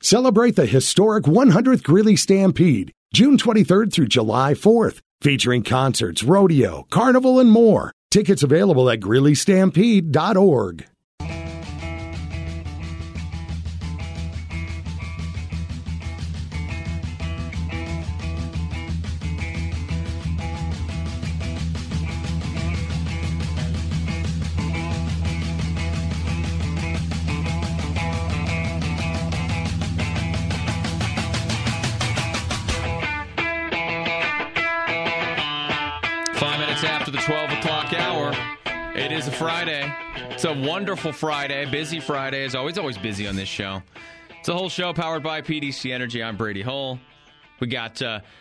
Celebrate the historic 100th Greeley Stampede, June 23rd through July 4th, featuring concerts, rodeo, carnival, and more. Tickets available at GreeleyStampede.org. After the 12 o'clock hour, it is a Friday. It's a wonderful Friday, busy Friday. As always busy on this show. It's a whole show powered by PDC Energy. I'm Brady Hull. We got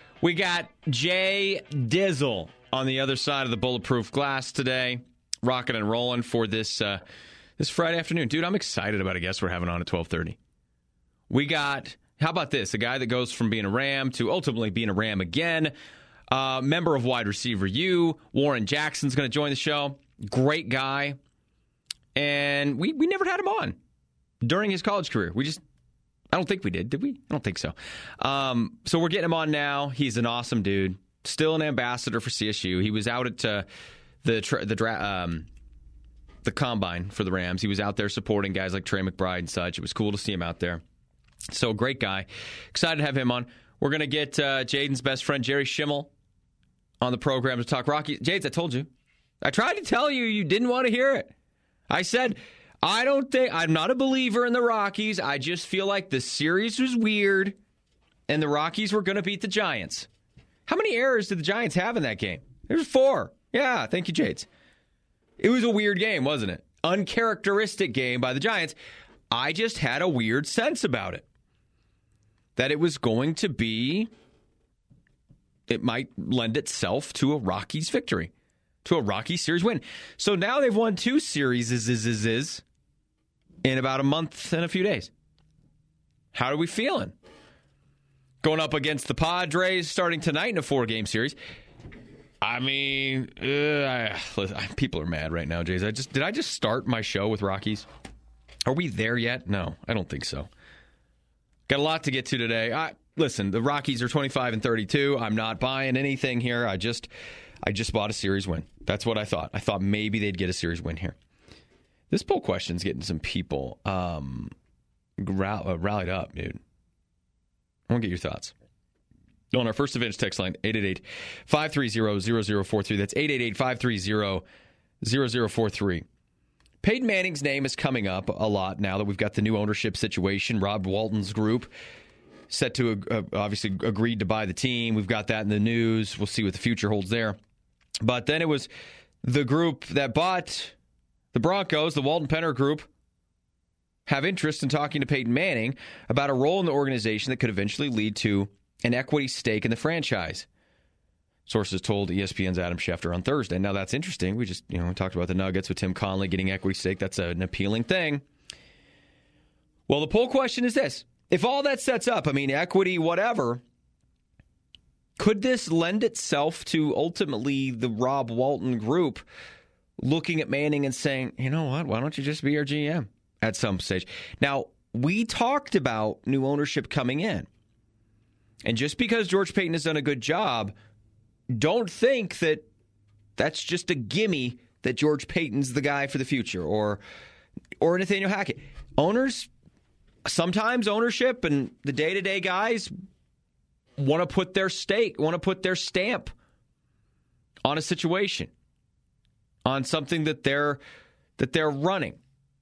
Jay Dizzle on the other side of the bulletproof glass today, rocking and rolling for this Friday afternoon. Dude, I'm excited about a guest we're having on at 12:30. We got, how about this, a guy that goes from being a Ram to ultimately being a Ram again. Member of Wide Receiver U, Warren Jackson's going to join the show. Great guy. And we never had him on during his college career. I don't think we did we? I don't think so. So we're getting him on now. He's an awesome dude. Still an ambassador for CSU. He was out at the combine for the Rams. He was out there supporting guys like Trey McBride and such. It was cool to see him out there. So great guy. Excited to have him on. We're going to get Jaden's best friend, Jerry Schimmel, on the program to talk Rockies. Jades, I told you. I tried to tell you. You didn't want to hear it. I said, I'm not a believer in the Rockies. I just feel like the series was weird, and the Rockies were going to beat the Giants. How many errors did the Giants have in that game? There's 4. Yeah, thank you, Jades. It was a weird game, wasn't it? Uncharacteristic game by the Giants. I just had a weird sense about it. That it was going to be, it might lend itself to a Rockies victory, to a Rockies series win. So now they've won 2 series in about a month and a few days. How are we feeling? Going up against the Padres starting tonight in a 4-game series. I mean, people are mad right now, Jays. Did I just start my show with Rockies? Are we there yet? No, I don't think so. Got a lot to get to today. Listen, the Rockies are 25-32. I'm not buying anything here. I just bought a series win. That's what I thought. I thought maybe they'd get a series win here. This poll question's getting some people rallied up, dude. I want to get your thoughts. On our First Advantage text line, 888-530-0043. That's 888-530-0043. Peyton Manning's name is coming up a lot now that we've got the new ownership situation. Rob Walton's group set to, obviously, agreed to buy the team. We've got that in the news. We'll see what the future holds there. But then it was the group that bought the Broncos, the Walton Penner Group, have interest in talking to Peyton Manning about a role in the organization that could eventually lead to an equity stake in the franchise. Sources told ESPN's Adam Schefter on Thursday. Now, that's interesting. We just, we talked about the Nuggets with Tim Conley getting equity stake. That's an appealing thing. Well, the poll question is this. If all that sets up, equity, whatever, could this lend itself to ultimately the Rob Walton group looking at Manning and saying, you know what, why don't you just be our GM at some stage? Now, we talked about new ownership coming in. And just because George Paton has done a good job, don't think that that's just a gimme that George Paton's the guy for the future or Nathaniel Hackett. Owners, sometimes ownership and the day-to-day guys want to put their stamp on a situation, on something that they're running.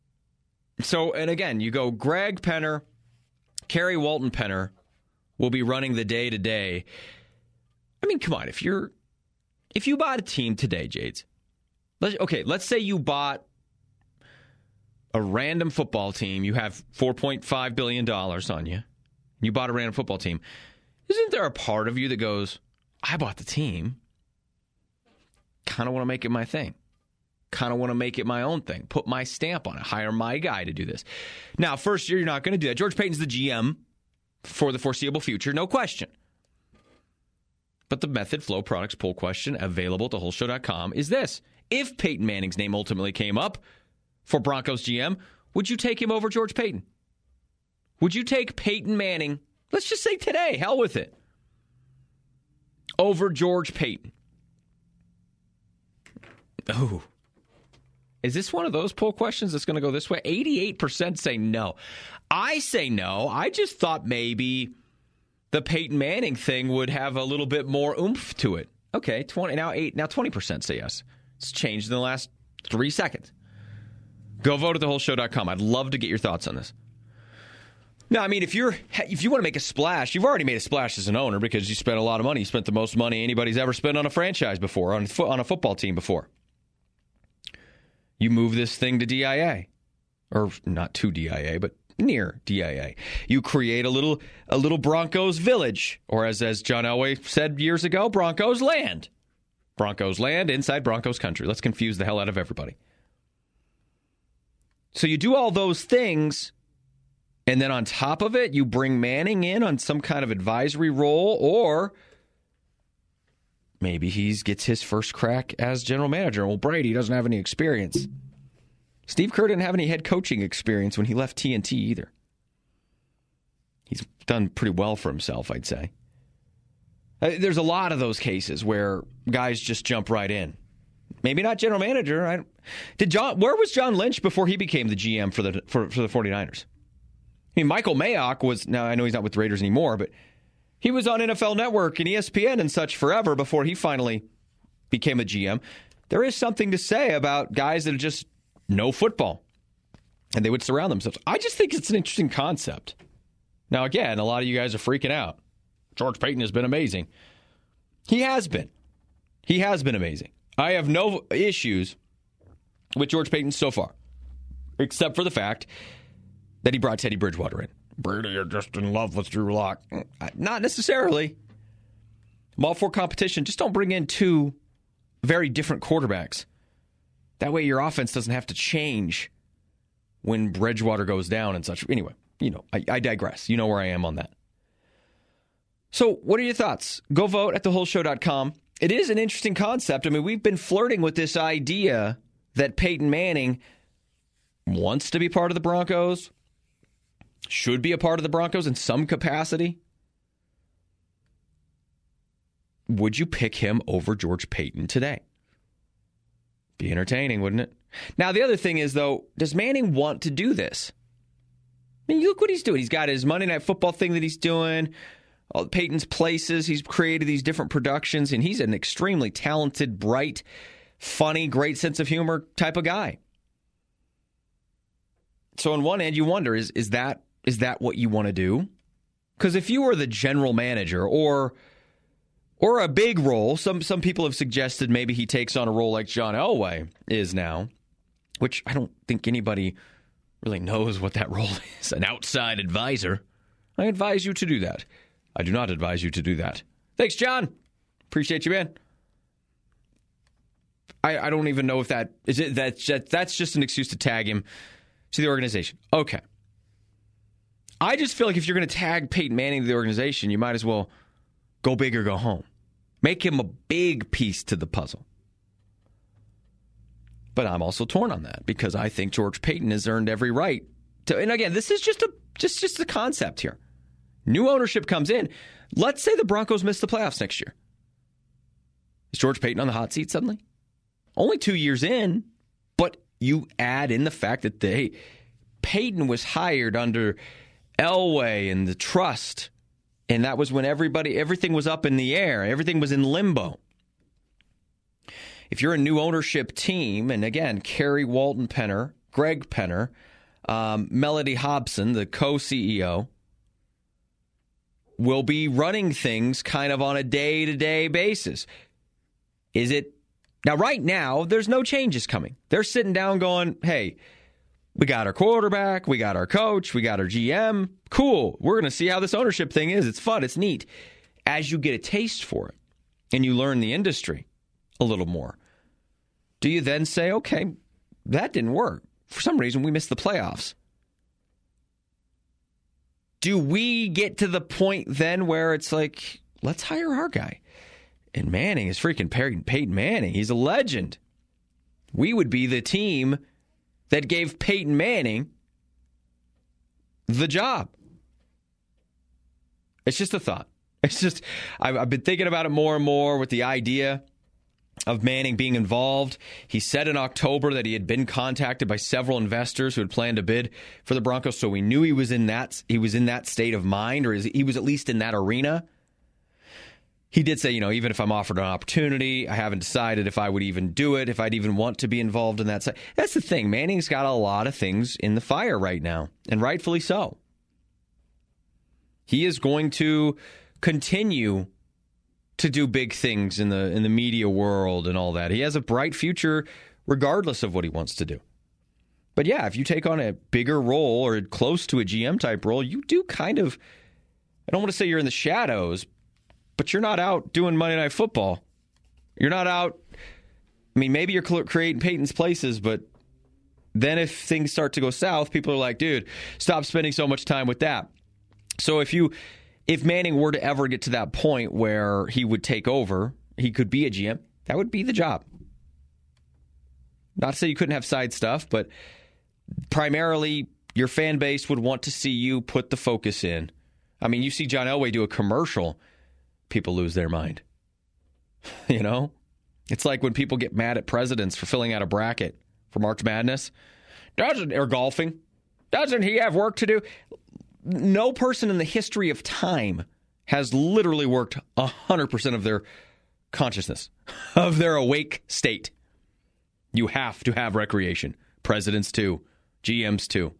So, and again, you go Greg Penner, Kerry Walton Penner will be running the day-to-day. Come on, if you bought a team today, Jades, let's say you bought a random football team. You have $4.5 billion on you. You bought a random football team. Isn't there a part of you that goes, I bought the team, kind of want to make it my thing, kind of want to make it my own thing, put my stamp on it, hire my guy to do this. Now, first year, you're not going to do that. George Paton's the GM for the foreseeable future, no question. But the Method Flow Products poll question available at thewholeshow.com is this. If Peyton Manning's name ultimately came up for Broncos GM, would you take him over George Paton? Would you take Peyton Manning, let's just say today, hell with it, over George Payton? Oh. Is this one of those poll questions that's going to go this way? 88% say no. I say no. I just thought maybe the Peyton Manning thing would have a little bit more oomph to it. Okay, 20% say yes. It's changed in the last 3 seconds. Go vote at thewholeshow.com. I'd love to get your thoughts on this. No, I mean, if you want to make a splash, you've already made a splash as an owner because you spent a lot of money. You spent the most money anybody's ever spent on a franchise before, on a football team before. You move this thing to DIA, or not to DIA, but near DIA. You create a little Broncos village, or as John Elway said years ago, Broncos land. Broncos land inside Broncos country. Let's confuse the hell out of everybody. So you do all those things, and then on top of it, you bring Manning in on some kind of advisory role, or maybe he gets his first crack as general manager. Well, Brady doesn't have any experience. Steve Kerr didn't have any head coaching experience when he left TNT either. He's done pretty well for himself, I'd say. There's a lot of those cases where guys just jump right in. Maybe not general manager. Where was John Lynch before he became the GM for the 49ers? I mean, Michael Mayock was, now I know he's not with the Raiders anymore, but he was on NFL Network and ESPN and such forever before he finally became a GM. There is something to say about guys that just know football, and they would surround themselves. I just think it's an interesting concept. Now, again, a lot of you guys are freaking out. George Payton has been amazing. He has been. He has been amazing. I have no issues with George Payton so far, except for the fact that he brought Teddy Bridgewater in. Brady, you're just in love with Drew Lock. Not necessarily. I'm all for competition. Just don't bring in two very different quarterbacks. That way your offense doesn't have to change when Bridgewater goes down and such. Anyway, I digress. You know where I am on that. So what are your thoughts? Go vote at thewholeshow.com. It is an interesting concept. I mean, we've been flirting with this idea that Peyton Manning wants to be part of the Broncos, should be a part of the Broncos in some capacity. Would you pick him over George Payton today? Be entertaining, wouldn't it? Now, the other thing is, though, does Manning want to do this? I mean, look what he's doing. He's got his Monday Night Football thing that he's doing, all Peyton's Places. He's created these different productions, and he's an extremely talented, bright, funny, great sense of humor type of guy. So on one end, you wonder, is that what you want to do? Because if you were the general manager or a big role, some people have suggested maybe he takes on a role like John Elway is now, which I don't think anybody really knows what that role is, an outside advisor. I advise you to do that. I do not advise you to do that. Thanks, John. Appreciate you, man. I don't even know if that is it. That's just an excuse to tag him to the organization. Okay. I just feel like if you're going to tag Peyton Manning to the organization, you might as well go big or go home. Make him a big piece to the puzzle. But I'm also torn on that because I think George Payton has earned every right to. And again, this is just a concept here. New ownership comes in. Let's say the Broncos miss the playoffs next year. Is George Payton on the hot seat suddenly? Only 2 years in, but you add in the fact that Payton was hired under Elway and the trust, and that was when everything was up in the air. Everything was in limbo. If you're a new ownership team, and again, Kerry Walton Penner, Greg Penner, Melody Hobson, the co-CEO, will be running things kind of on a day-to-day basis. Is it? Now, right now, there's no changes coming. They're sitting down going, hey, we got our quarterback, we got our coach, we got our GM. Cool. We're going to see how this ownership thing is. It's fun. It's neat. As you get a taste for it and you learn the industry a little more, do you then say, okay, that didn't work. For some reason, we missed the playoffs. Do we get to the point then where it's like, let's hire our guy? And Manning is freaking Peyton Manning. He's a legend. We would be the team that gave Peyton Manning the job. It's just a thought. It's just, I've been thinking about it more and more with the idea of Manning being involved. He said in October that he had been contacted by several investors who had planned to bid for the Broncos, so we knew he was in that state of mind, or he was at least in that arena. He did say, even if I'm offered an opportunity, I haven't decided if I would even do it, if I'd even want to be involved in that side. That's the thing. Manning's got a lot of things in the fire right now, and rightfully so. He is going to continue to do big things in the media world and all that. He has a bright future regardless of what he wants to do. But yeah, if you take on a bigger role or close to a GM type role, you do kind of, I don't want to say you're in the shadows, but you're not out doing Monday Night Football. You're not out, maybe you're creating Peyton's places, but then if things start to go south, people are like, dude, stop spending so much time with that. So if Manning were to ever get to that point where he would take over, he could be a GM, that would be the job. Not to say you couldn't have side stuff, but primarily your fan base would want to see you put the focus in. You see John Elway do a commercial, people lose their mind. It's like when people get mad at presidents for filling out a bracket for March Madness. Or golfing. Doesn't he have work to do? No person in the history of time has literally worked 100% of their consciousness, of their awake state. You have to have recreation. Presidents too. GMs too.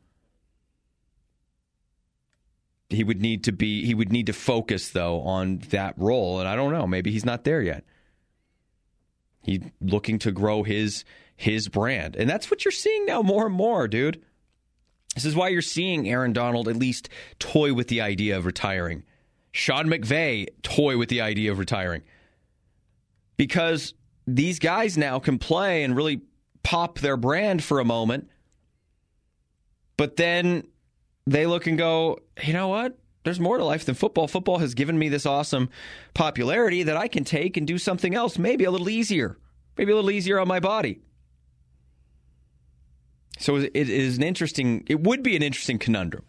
He would need to focus, though, on that role. And I don't know, maybe he's not there yet. He's looking to grow his brand. And that's what you're seeing now more and more, dude. This is why you're seeing Aaron Donald at least toy with the idea of retiring. Sean McVay toy with the idea of retiring. Because these guys now can play and really pop their brand for a moment. But then they look and go, you know what? There's more to life than football. Football has given me this awesome popularity that I can take and do something else, maybe a little easier. Maybe a little easier on my body. So it would be an interesting conundrum.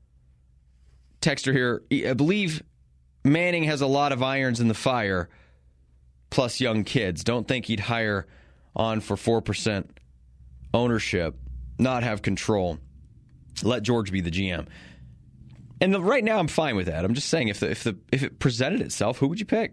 Texter here, I believe Manning has a lot of irons in the fire, plus young kids. Don't think he'd hire on for 4% ownership, not have control. Let George be the GM. And right now I'm fine with that. I'm just saying if it presented itself, who would you pick?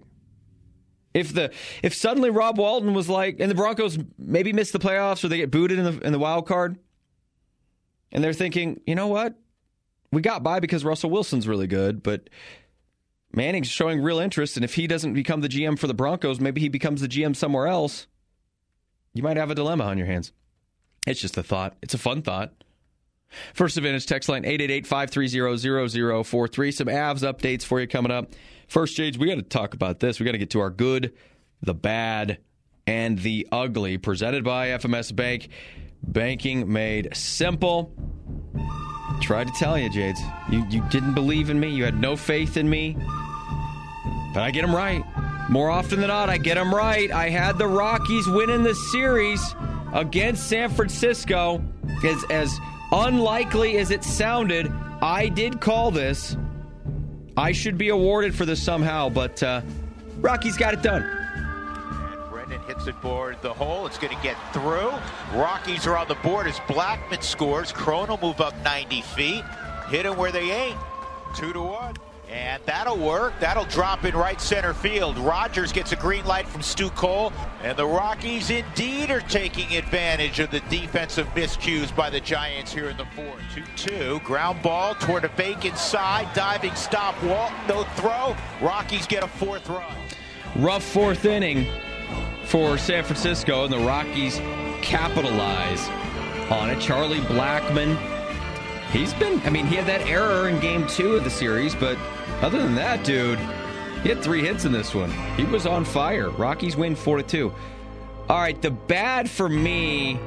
If suddenly Rob Walton was like, and the Broncos maybe miss the playoffs or they get booted in the wild card, and they're thinking, you know what? We got by because Russell Wilson's really good, but Manning's showing real interest, and if he doesn't become the GM for the Broncos, maybe he becomes the GM somewhere else. You might have a dilemma on your hands. It's just a thought. It's a fun thought. First Advantage text line 888-530-0043. Some Avs updates for you coming up. First, Jage, we got to talk about this. We got to get to our good, the bad, and the ugly. Presented by FMS Bank. Banking made simple. Tried to tell you, Jades. You didn't believe in me. You had no faith in me. But I get them right. More often than not, I get them right. I had the Rockies winning the series against San Francisco. As unlikely as it sounded, I did call this. I should be awarded for this somehow, but Rockies got it done. And Brendan hits it for the hole. It's going to get through. Rockies are on the board as Blackmon scores. Cron will move up 90 feet. Hit them where they ain't. 2-1. And that'll work. That'll drop in right center field. Rogers gets a green light from Stu Cole. And the Rockies indeed are taking advantage of the defensive miscues by the Giants here in the fourth. 2-2. Ground ball toward a vacant side. Diving stop. Walt. No throw. Rockies get a fourth run. Rough fourth inning for San Francisco. And the Rockies capitalize on it. Charlie Blackmon. He had that error in game 2 of the series, but other than that, dude, he had 3 hits in this one. He was on fire. Rockies win 4-2. All right, the bad for me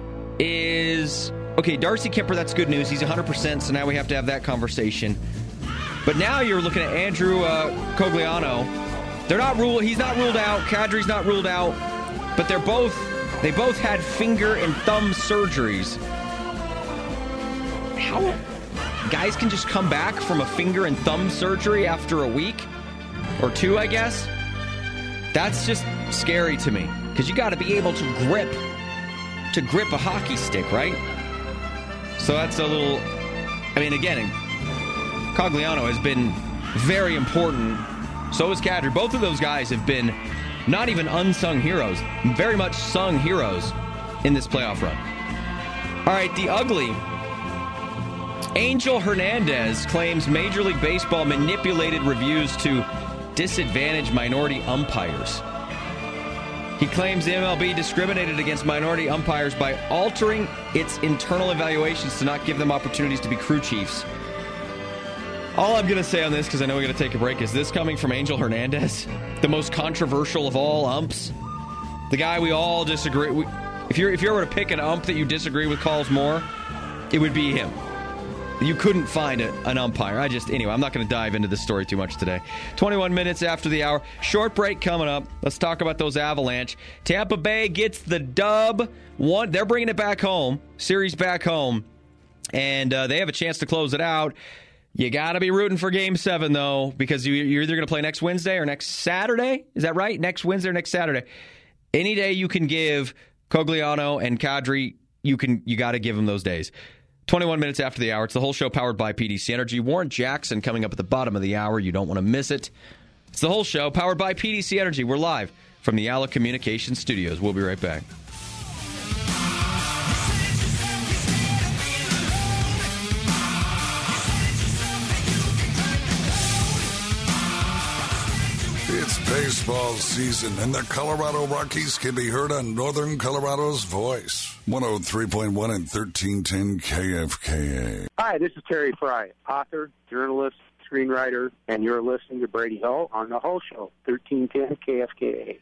is, okay, Darcy Kemper, that's good news. He's 100%, so now we have to have that conversation. But now you're looking at Andrew Cogliano. He's not ruled out. Kadri's not ruled out. But they both had finger and thumb surgeries. guys can just come back from a finger and thumb surgery after a week or two, I guess. That's just scary to me because you got to be able to grip a hockey stick, right? So that's a little. I mean, again, Cogliano has been very important. So has Kadri. Both of those guys have been not even unsung heroes, very much sung heroes in this playoff run. All right, the ugly. Angel Hernandez claims Major League Baseball manipulated reviews to disadvantage minority umpires. He claims the MLB discriminated against minority umpires by altering its internal evaluations to not give them opportunities to be crew chiefs. All I'm going to say on this, because I know we're going to take a break, is this coming from Angel Hernandez, the most controversial of all umps, the guy we all disagree with. If you were to pick an ump that you disagree with calls more, it would be him. You couldn't find an umpire. Anyway, I'm not going to dive into this story too much today. 21 minutes after the hour. Short break coming up. Let's talk about those Avalanche. Tampa Bay gets the dub. They're bringing it back home. Series back home. And they have a chance to close it out. You got to be rooting for Game 7, though, because you're either going to play next Wednesday or next Saturday. Is that right? Next Wednesday or next Saturday. Any day you can give Cogliano and Kadri, you got to give them those days. 21 minutes after the hour. It's the whole show powered by PDC Energy. Warren Jackson coming up at the bottom of the hour. You don't want to miss it. It's the whole show powered by PDC Energy. We're live from the Alla Communications Studios. We'll be right back. It's baseball season, and the Colorado Rockies can be heard on Northern Colorado's voice. 103.1 and 1310 KFKA. Hi, this is Terry Fry, author, journalist, screenwriter, and you're listening to Brady Hull on The Hull Show, 1310 KFKA.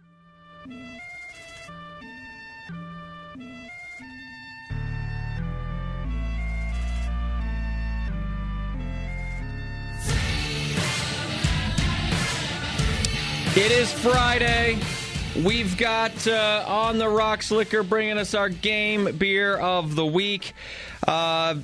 It is Friday. We've got On the Rocks Liquor bringing us our game beer of the week. From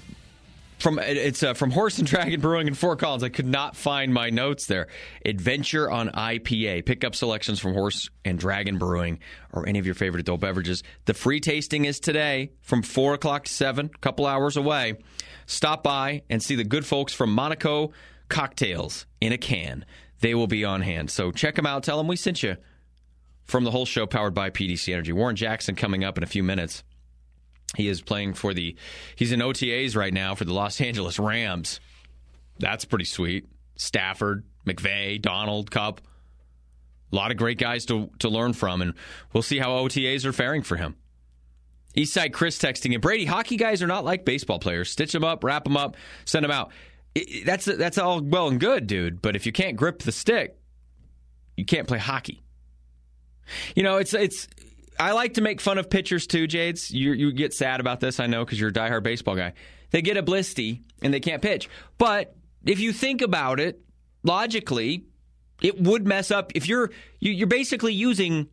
Horse and Dragon Brewing in Fort Collins. I could not find my notes there. Adventure on IPA. Pick up selections from Horse and Dragon Brewing or any of your favorite adult beverages. The free tasting is today from 4 o'clock to 7, a couple hours away. Stop by and see the good folks from Monaco Cocktails in a can. They will be on hand. So check them out. Tell them we sent you from the whole show powered by PDC Energy. Warren Jackson coming up in a few minutes. He is playing he's in OTAs right now for the Los Angeles Rams. That's pretty sweet. Stafford, McVay, Donald, Kupp. A lot of great guys to learn from, and we'll see how OTAs are faring for him. Eastside Chris texting, and Brady, hockey guys are not like baseball players. Stitch them up, wrap them up, send them out. That's all well and good, dude, but if you can't grip the stick, you can't play hockey. You know, it's. I like to make fun of pitchers too, Jades. You get sad about this, I know, because you're a diehard baseball guy. They get a blisty and they can't pitch. But if you think about it, logically, it would mess up. If you're basically using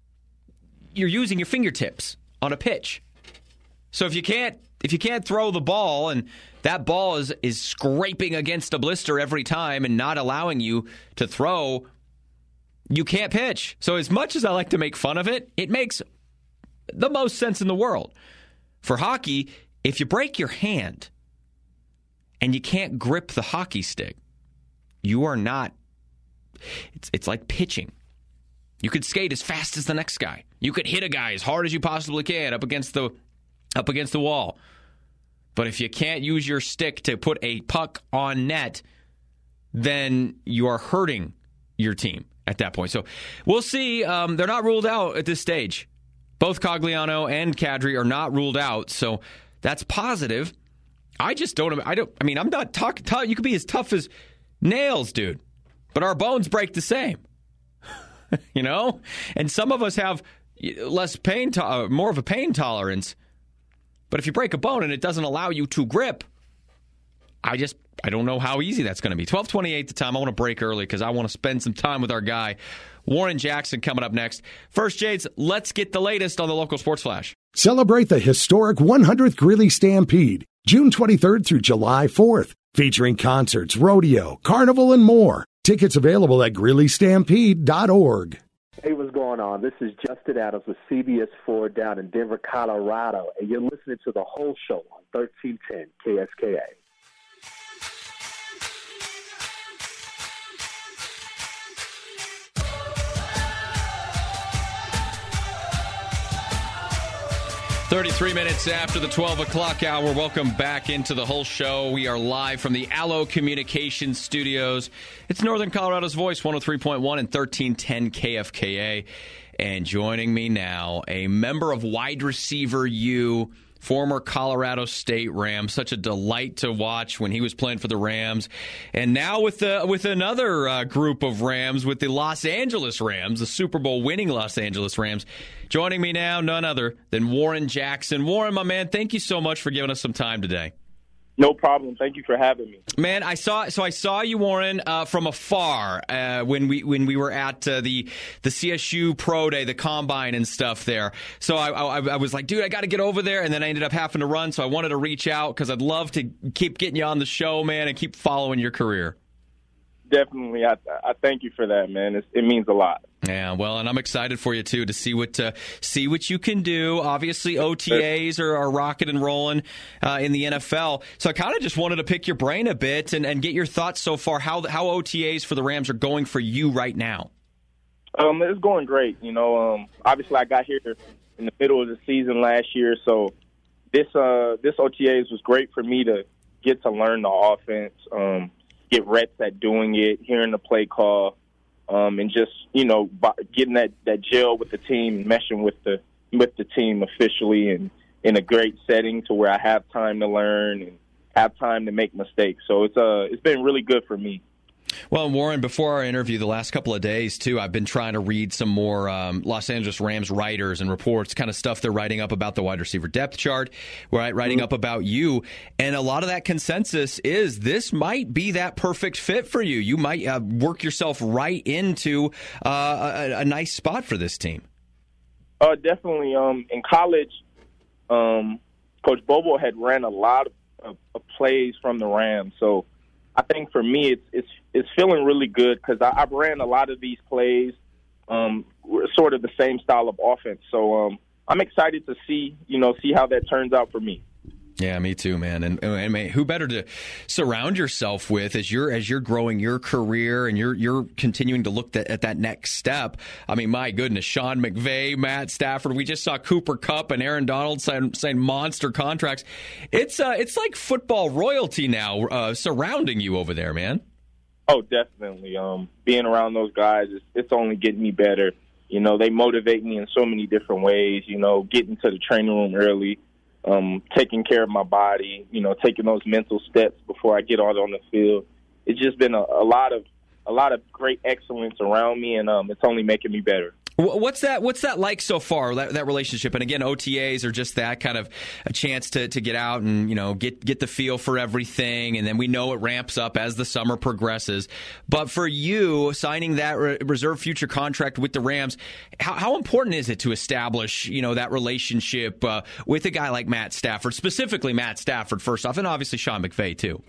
your fingertips on a pitch. So if you can't throw the ball and that ball is scraping against a blister every time and not allowing you to throw, you can't pitch. So as much as I like to make fun of it, it makes the most sense in the world. For hockey, if you break your hand and you can't grip the hockey stick, you are not. It's like pitching. You could skate as fast as the next guy. You could hit a guy as hard as you possibly can up against the wall. But if you can't use your stick to put a puck on net, then you are hurting your team at that point. So we'll see. They're not ruled out at this stage. Both Cogliano and Kadri are not ruled out, so that's positive. I just don't. I'm not talking. You could be as tough as nails, dude, but our bones break the same. You know, and some of us have less pain, more of a pain tolerance. But if you break a bone and it doesn't allow you to grip, I don't know how easy that's going to be. 12:28 the time. I want to break early because I want to spend some time with our guy, Warren Jackson, coming up next. First, Jades, let's get the latest on the local sports flash. Celebrate the historic 100th Greeley Stampede. June 23rd through July 4th, featuring concerts, rodeo, carnival, and more. Tickets available at GreeleyStampede.org. Hey, what's going on? This is Justin Adams with CBS 4 down in Denver, Colorado, and you're listening to The Whole Show on 1310 KSKA. "33 minutes after the 12 o'clock hour. Welcome back into The Whole Show. We are live from the Allo Communications Studios. It's Northern Colorado's Voice, 103.1 and 1310 KFKA. And joining me now, a member of Wide Receiver U, former Colorado State Ram. Such a delight to watch when he was playing for the Rams. And now with another group of Rams, with the Los Angeles Rams, the Super Bowl winning Los Angeles Rams. Joining me now, none other than Warren Jackson. Warren, my man, thank you so much for giving us some time today. No problem. Thank you for having me. Man, I saw you, Warren, from afar when we were at the CSU Pro Day, the Combine and stuff there. So I was like, dude, I got to get over there, and then I ended up having to run. So I wanted to reach out because I'd love to keep getting you on the show, man, and keep following your career. Definitely. I thank you for that, man. It means a lot. Yeah, well, and I'm excited for you, too, to see what you can do. Obviously, OTAs are rocking and rolling in the NFL. So I kind of just wanted to pick your brain a bit and get your thoughts so far, how OTAs for the Rams are going for you right now. It's going great. Obviously I got here in the middle of the season last year, so this OTAs was great for me to get to learn the offense, get reps at doing it, hearing the play call, and just, getting that gel with the team, meshing with the team officially and in a great setting to where I have time to learn and have time to make mistakes. So it's been really good for me. Well, Warren, before our interview the last couple of days, too, I've been trying to read some more Los Angeles Rams writers and reports, kind of stuff they're writing up about the wide receiver depth chart, writing up about you. And a lot of that consensus is this might be that perfect fit for you. You might work yourself right into a nice spot for this team. Definitely. In college, Coach Bobo had ran a lot of plays from the Rams, so I think for me it's feeling really good because I've ran a lot of these plays, sort of the same style of offense. So I'm excited to see how that turns out for me. Yeah, me too, man. And who better to surround yourself with as you're growing your career and you're continuing to look at that next step. I mean, my goodness, Sean McVay, Matt Stafford. We just saw Cooper Kupp and Aaron Donald sign monster contracts. It's like football royalty now surrounding you over there, man. Oh, definitely. Being around those guys, it's only getting me better. They motivate me in so many different ways. Getting to the training room early. Taking care of my body, taking those mental steps before I get out on the field. It's just been a lot of great excellence around me, and it's only making me better. What's that like so far, that relationship? And again, OTAs are just that kind of a chance to get out and, get the feel for everything. And then we know it ramps up as the summer progresses. But for you, signing that reserve future contract with the Rams, how important is it to establish, that relationship with a guy like Matt Stafford, specifically Matt Stafford, first off, and obviously Sean McVay, too?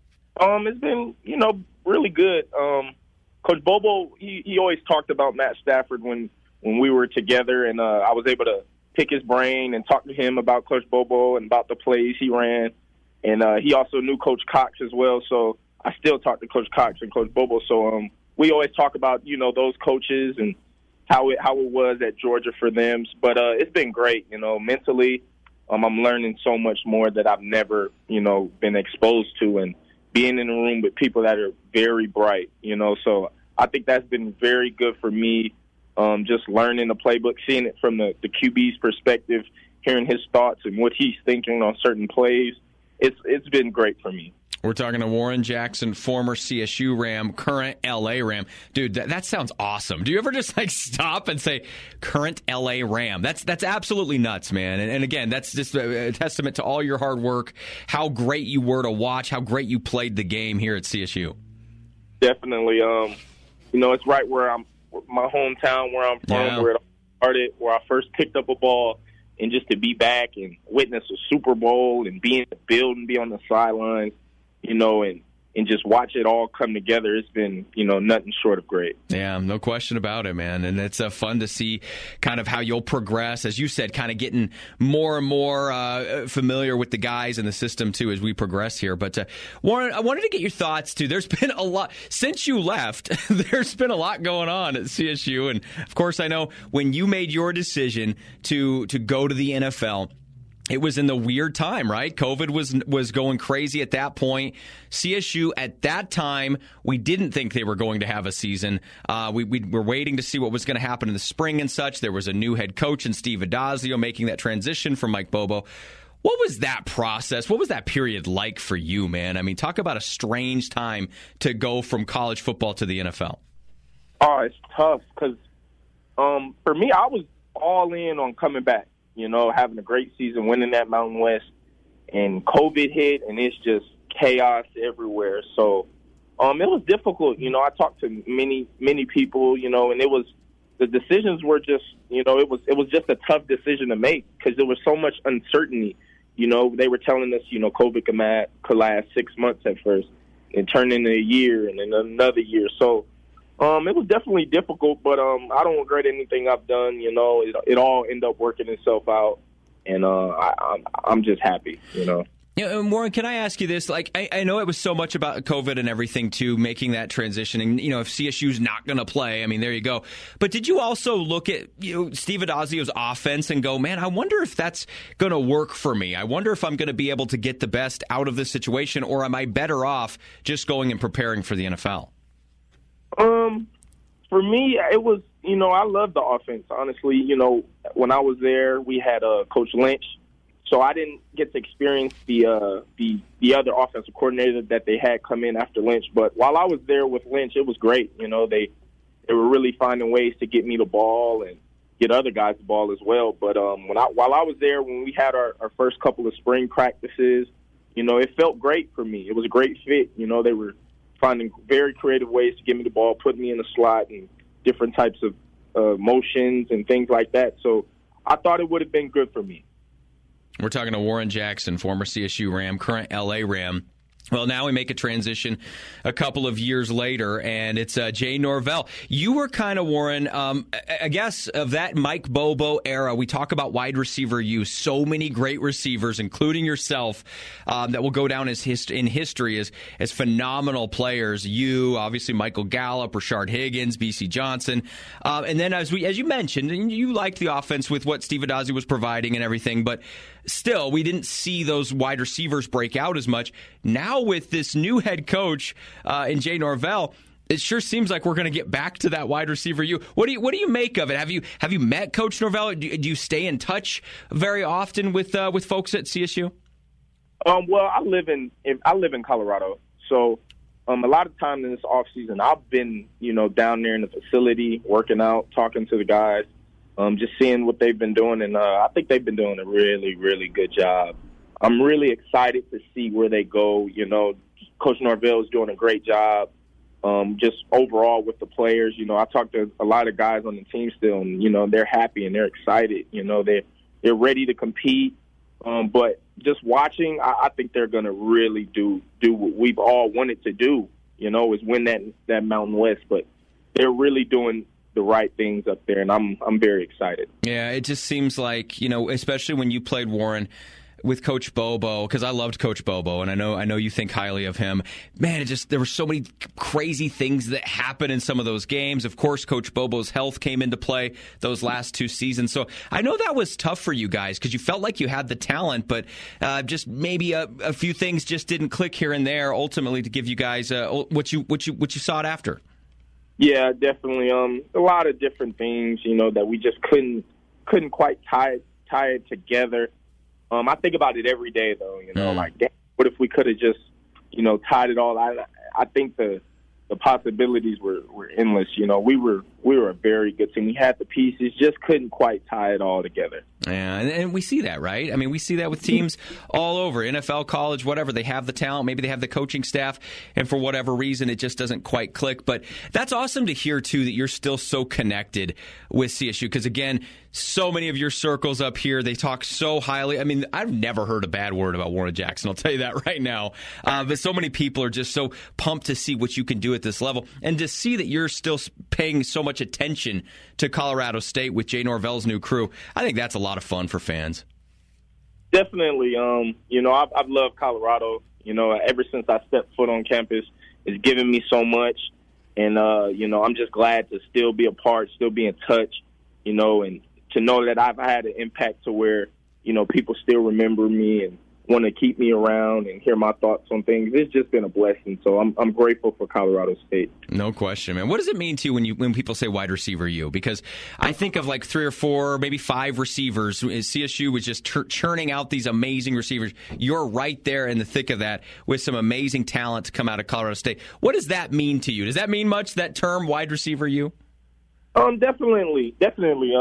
It's been, really good. Coach Bobo, he always talked about Matt Stafford when we were together, and I was able to pick his brain and talk to him about Coach Bobo and about the plays he ran. And he also knew Coach Cox as well, so I still talk to Coach Cox and Coach Bobo. So we always talk about, those coaches and how it was at Georgia for them. But it's been great, mentally. I'm learning so much more that I've never, been exposed to, and being in a room with people that are very bright, so I think that's been very good for me, just learning the playbook, seeing it from the QB's perspective, hearing his thoughts and what he's thinking on certain plays. It's been great for me. We're talking to Warren Jackson, former CSU Ram, current LA Ram. Dude, that sounds awesome. Do you ever just stop and say current LA Ram? That's absolutely nuts, man. And again, that's just a testament to all your hard work, how great you were to watch, how great you played the game here at CSU. Definitely. It's right where my hometown, where I'm from, where it all started, where I first picked up a ball. and just to be back and witness a Super Bowl and be in the building, be on the sidelines, and just watch it all come together. It's been, nothing short of great. Yeah, no question about it, man. And it's fun to see kind of how you'll progress, as you said, kind of getting more and more familiar with the guys and the system, too, as we progress here. But, Warren, I wanted to get your thoughts, too. There's been a lot, since you left, there's been a lot going on at CSU. And, of course, I know when you made your decision to go to the NFL, it was in the weird time, right? COVID was going crazy at that point. CSU, at that time, we didn't think they were going to have a season. We were waiting to see what was going to happen in the spring and such. There was a new head coach in Steve Addazio making that transition from Mike Bobo. What was that process? What was that period like for you, man? I mean, talk about a strange time to go from college football to the NFL. Oh, it's tough because for me, I was all in on coming back. Having a great season, winning that Mountain West, and COVID hit, and it's just chaos everywhere. So it was difficult. I talked to many people, and the decisions were just, it was just a tough decision to make because there was so much uncertainty. They were telling us, COVID could last 6 months at first and turn into a year and then another year. So it was definitely difficult, but I don't regret anything I've done. It all ended up working itself out, and I'm just happy. Yeah, Warren, can I ask you this? Like, I know it was so much about COVID and everything, too, making that transition. And, if CSU's not going to play, I mean, there you go. But did you also look at, Steve Addazio's offense and go, man, I wonder if that's going to work for me? I wonder if I'm going to be able to get the best out of this situation, or am I better off just going and preparing for the NFL? For me, it was, I love the offense, honestly. When I was there, we had Coach Lynch, so I didn't get to experience the other offensive coordinator that they had come in after Lynch. But while I was there with Lynch, it was great. They were really finding ways to get me the ball and get other guys the ball as well. But while I was there, when we had our first couple of spring practices, it felt great for me. It was a great fit. They were finding very creative ways to get me the ball, put me in the slot and different types of motions and things like that. So I thought it would have been good for me. We're talking to Warren Jackson, former CSU Ram, current LA Ram. Well, now we make a transition a couple of years later, and it's Jay Norvell. You were kind of, Warren, I guess, of that Mike Bobo era. We talk about wide receiver use. So many great receivers, including yourself, that will go down in history as phenomenal players. You, obviously, Michael Gallup, Rashard Higgins, B.C. Johnson. And then, as you mentioned, you liked the offense with what Steve Addazio was providing and everything, but still, we didn't see those wide receivers break out as much. Now with this new head coach in Jay Norvell, it sure seems like we're going to get back to that wide receiver. What do you make of it? Have you met Coach Norvell? Do you stay in touch very often with folks at CSU? Well, I live in Colorado, so a lot of time in this off season, I've been down there in the facility working out, talking to the guys. Just seeing what they've been doing, and I think they've been doing a really, really good job. I'm really excited to see where they go. Coach Norvell is doing a great job just overall with the players. I talked to a lot of guys on the team still, and, they're happy and they're excited. They're ready to compete. But just watching, I think they're going to really do what we've all wanted to do, is win that Mountain West. But they're really doing the right things up there, and I'm very excited. Yeah, it just seems like, especially when you played, Warren, with Coach Bobo, because I loved Coach Bobo, and I know you think highly of him. Man, there were so many crazy things that happened in some of those games. Of course, Coach Bobo's health came into play those last two seasons. So I know that was tough for you guys because you felt like you had the talent, but just maybe a few things just didn't click here and there ultimately to give you guys what you sought after. Yeah, definitely. A lot of different things, that we just couldn't quite tie it together. I think about it every day, though. Like, damn, what if we could have just, tied it all? I think the possibilities were endless. We were we were a very good team. We had the pieces, just couldn't quite tie it all together. Yeah, and we see that, right? I mean, we see that with teams all over, NFL, college, whatever. They have the talent, maybe they have the coaching staff, and for whatever reason, it just doesn't quite click. But that's awesome to hear, too, that you're still so connected with CSU, because, again, so many of your circles up here, they talk so highly. I mean, I've never heard a bad word about Warren Jackson, I'll tell you that right now. But so many people are just so pumped to see what you can do at this level, and to see that you're still paying so much attention to Colorado State with Jay Norvell's new crew. I think that's a lot of fun for fans. Definitely. I've loved Colorado. Ever since I stepped foot on campus, it's given me so much. And, I'm just glad to still be a part, still be in touch, and to know that I've had an impact to where, people still remember me and want to keep me around and hear my thoughts on things. It's just been a blessing. So I'm grateful for Colorado State. No question, man. What does it mean to you when people say wide receiver you? Because I think of like 3 or 4, maybe 5 receivers. CSU was just churning out these amazing receivers. You're right there in the thick of that with some amazing talent to come out of Colorado State. What does that mean to you? Does that mean much, that term, wide receiver you? Definitely. That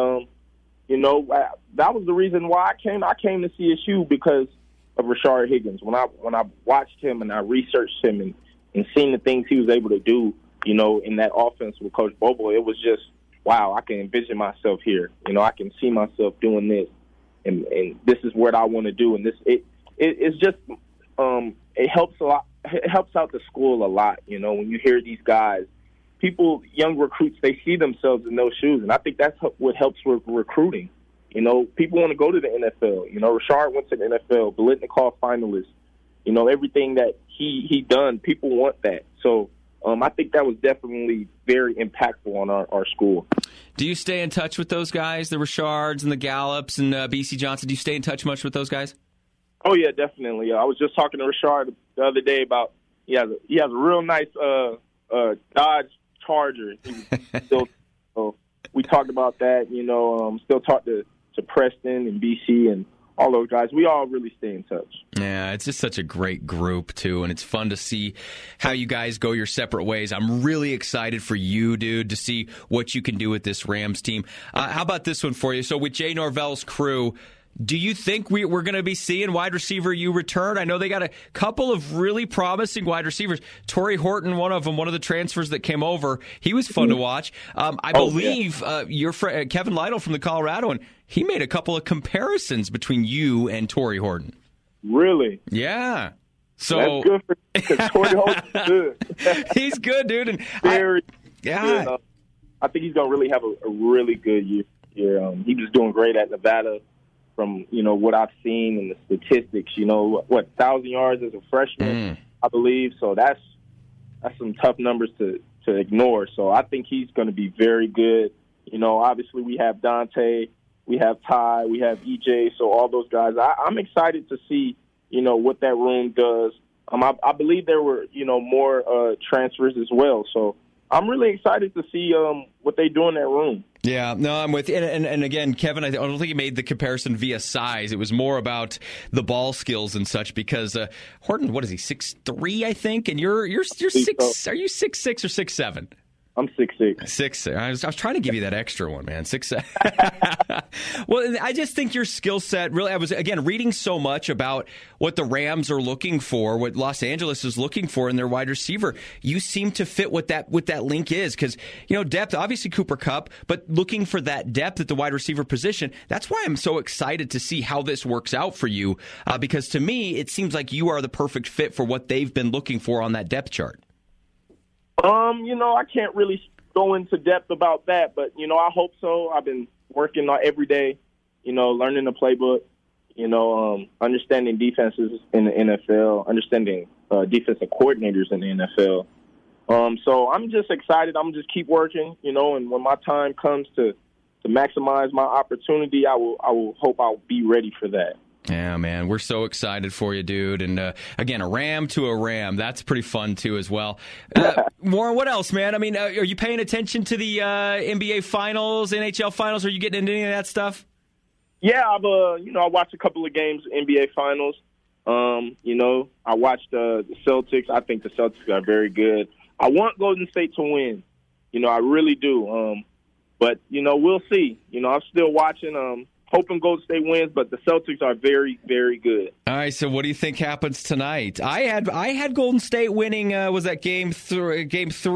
was the reason why I came to CSU, because of Rashard Higgins. When I watched him and I researched him and seen the things he was able to do, in that offense with Coach Bobo, it was just, wow, I can envision myself here. I can see myself doing this, and this is what I want to do. And it's just it helps a lot. It helps out the school a lot. When you hear these guys, young recruits, they see themselves in those shoes, and I think that's what helps with recruiting. People want to go to the NFL. Rashard went to the NFL, Biletnikoff finalist. Everything that he done, people want that. So I think that was definitely very impactful on our school. Do you stay in touch with those guys, the Rashards and the Gallups and B.C. Johnson? Do you stay in touch much with those guys? Oh, yeah, definitely. I was just talking to Rashard the other day about he has a real nice Dodge Charger. So we talked about that. Still talk to Preston and BC and all those guys. We all really stay in touch. Yeah, it's just such a great group, too, and it's fun to see how you guys go your separate ways. I'm really excited for you, dude, to see what you can do with this Rams team. How about this one for you? So with Jay Norvell's crew, do you think we're going to be seeing wide receiver you return? I know they got a couple of really promising wide receivers. Torrey Horton, one of them, one of the transfers that came over. He was fun to watch. I believe your friend Kevin Lytle from the Colorado, and he made a couple of comparisons between you and Torrey Horton. Really? Yeah. So that's good because Torrey Horton's good. He's good, dude. And very good. I think he's going to really have a really good year. He was doing great at Nevada. From what I've seen and the statistics, 1,000 yards as a freshman, I believe. So that's some tough numbers to ignore. So I think he's going to be very good. Obviously we have Dante, we have Ty, we have EJ. So all those guys, I'm excited to see what that room does. I believe there were more transfers as well. So I'm really excited to see what they do in that room. Yeah, no, I'm with you. And again, Kevin, I don't think he made the comparison via size. It was more about the ball skills and such because Horton, what is he, 6'3", I think? And you're 6, are you 6'6" or 6'7"? I'm 6'6". 6'6". I was trying to give you that extra one, man. 6'7". Well, I just think your skill set really. I was again reading so much about what the Rams are looking for, what Los Angeles is looking for in their wide receiver. You seem to fit what that link is because depth. Obviously Cooper Kupp, but looking for that depth at the wide receiver position. That's why I'm so excited to see how this works out for you because to me it seems like you are the perfect fit for what they've been looking for on that depth chart. I can't really go into depth about that, but, I hope so. I've been working on every day, learning the playbook, understanding defenses in the NFL, understanding defensive coordinators in the NFL. So I'm just excited. I'm just keep working, and when my time comes to maximize my opportunity, I will hope I'll be ready for that. Yeah, man, we're so excited for you, dude. And again, a Ram to a Ram. That's pretty fun, too, as well. Warren, what else, man? I mean, are you paying attention to the NBA Finals, NHL Finals? Are you getting into any of that stuff? Yeah, I've I watched a couple of games NBA Finals. I watched the Celtics. I think the Celtics are very good. I want Golden State to win. I really do. But, we'll see. I'm still watching, hoping Golden State wins, but the Celtics are very, very good. All right, so what do you think happens tonight? I had Golden State winning. Was that game 3?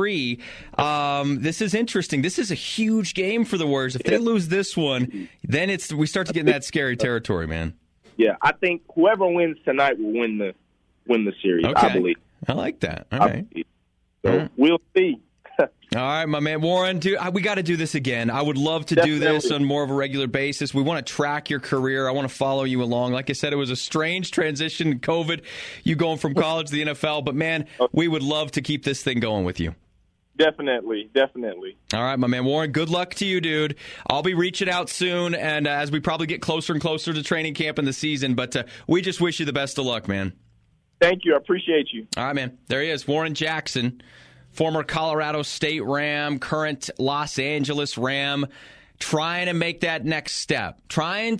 This is interesting. This is a huge game for the Warriors. If they lose this one, then we start to get in that scary territory, man. Yeah, I think whoever wins tonight will win the series. Okay. I believe. I like that. All right. So we'll see. All right, my man. Warren, we got to do this again. I would love to do this on more of a regular basis. We want to track your career. I want to follow you along. Like I said, it was a strange transition, COVID, you going from college to the NFL. But, man, we would love to keep this thing going with you. Definitely. All right, my man. Warren, good luck to you, dude. I'll be reaching out soon, and as we probably get closer and closer to training camp in the season. But we just wish you the best of luck, man. Thank you. I appreciate you. All right, man. There he is, Warren Jackson. Former Colorado State Ram, current Los Angeles Ram, trying to make that next step. I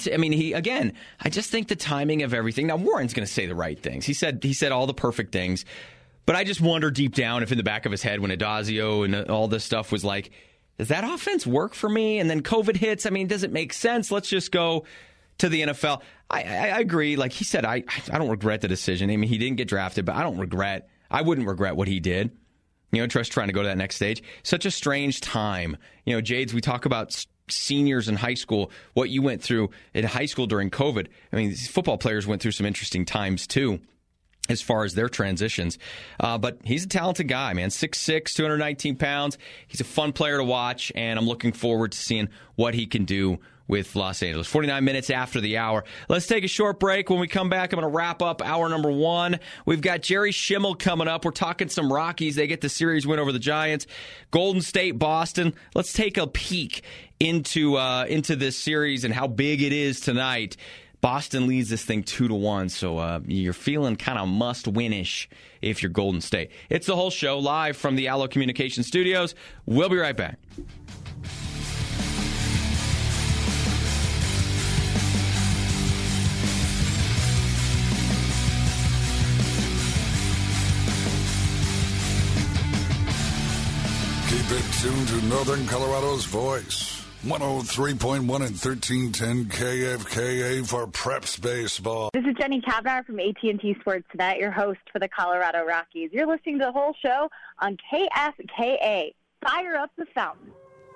just think the timing of everything. Now, Warren's going to say the right things. He said all the perfect things. But I just wonder deep down if in the back of his head when Adazio and all this stuff was like, does that offense work for me? And then COVID hits. Does it make sense? Let's just go to the NFL. I agree. Like he said, I don't regret the decision. He didn't get drafted, but I wouldn't regret what he did. Just trying to go to that next stage. Such a strange time. Jades, we talk about seniors in high school, what you went through in high school during COVID. These football players went through some interesting times, too, as far as their transitions. But he's a talented guy, man. 6'6", 219 pounds. He's a fun player to watch, and I'm looking forward to seeing what he can do with Los Angeles. 49 minutes after the hour. Let's take a short break. When we come back, I'm going to wrap up hour number 1. We've got Jerry Schimmel coming up. We're talking some Rockies. They get the series win over the Giants. Golden State, Boston. Let's take a peek into this series and how big it is tonight. Boston leads this thing 2-1, so you're feeling kind of must-win-ish if you're Golden State. It's the whole show live from the Allo Communications Studios. We'll be right back. Keep it tuned to Northern Colorado's voice. 103.1 and 1310 KFKA for Preps Baseball. This is Jenny Kavnar from AT&T Sportsnet, your host for the Colorado Rockies. You're listening to the whole show on KFKA. Fire up the fountain.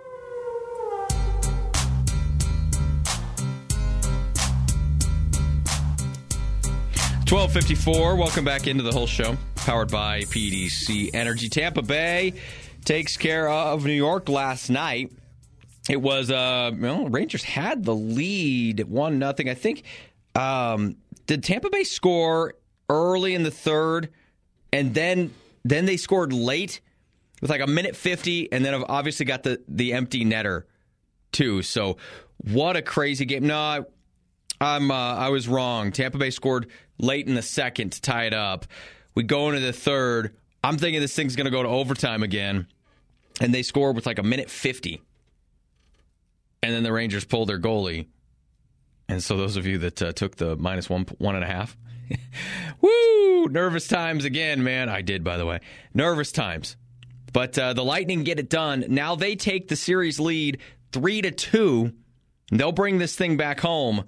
$12:54. Welcome back into the whole show. Powered by PDC Energy. Tampa Bay takes care of New York last night. It was, Rangers had the lead 1-0. I think, did Tampa Bay score early in the third, and then they scored late with like a minute 50, and then obviously got the empty netter too. So what a crazy game. No, I was wrong. Tampa Bay scored late in the second to tie it up. We go into the third. I'm thinking this thing's going to go to overtime again, and they scored with like a minute 50. And then the Rangers pulled their goalie. And so those of you that took the minus 1.5, woo, nervous times again, man. I did, by the way. Nervous times. But the Lightning get it done. Now they take the series lead 3-2. They'll bring this thing back home.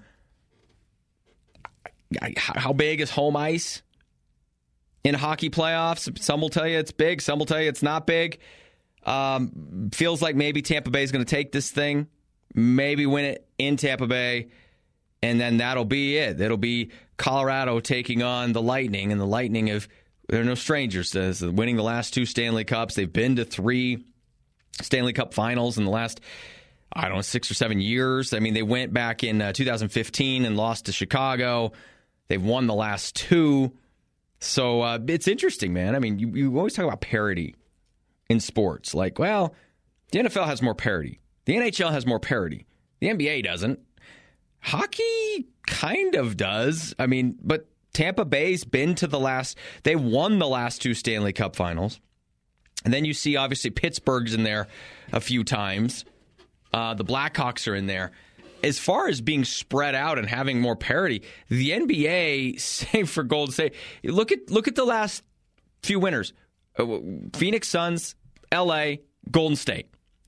How big is home ice in hockey playoffs? Some will tell you it's big. Some will tell you it's not big. Feels like maybe Tampa Bay is going to take this thing. Maybe win it in Tampa Bay, and then that'll be it. It'll be Colorado taking on the Lightning, and the Lightning they're no strangers to winning the last 2 Stanley Cups. They've been to 3 Stanley Cup finals in the last, 6 or 7 years. They went back in 2015 and lost to Chicago. They've won the last 2. So it's interesting, man. You always talk about parity in sports. Like, well, the NFL has more parity. The NHL has more parity. The NBA doesn't. Hockey kind of does. But Tampa Bay's been to they won the last 2 Stanley Cup finals. And then you see, obviously, Pittsburgh's in there a few times. The Blackhawks are in there. As far as being spread out and having more parity, the NBA, save for Golden State, look at the last few winners. Phoenix Suns, LA, Golden State.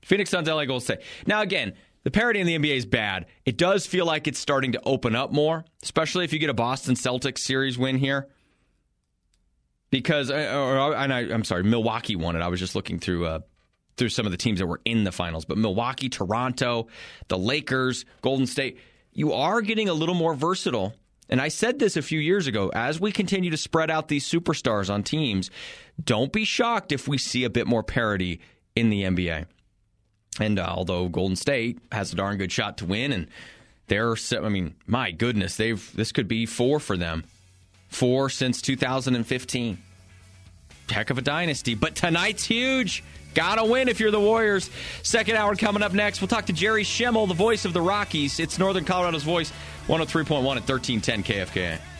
Phoenix Suns, LA Golden State. Now, again, the parity in the NBA is bad. It does feel like it's starting to open up more, especially if you get a Boston Celtics series win here. Because, I'm sorry, Milwaukee won it. I was just looking through some of the teams that were in the finals. But Milwaukee, Toronto, the Lakers, Golden State, you are getting a little more versatile. And I said this a few years ago. As we continue to spread out these superstars on teams, don't be shocked if we see a bit more parity in the NBA. And although Golden State has a darn good shot to win, and my goodness, this could be 4 for them. 4 since 2015. Heck of a dynasty. But tonight's huge. Gotta win if you're the Warriors. Second hour coming up next. We'll talk to Jerry Schemmel, the voice of the Rockies. It's Northern Colorado's voice, 103.1 at 1310 KFKA.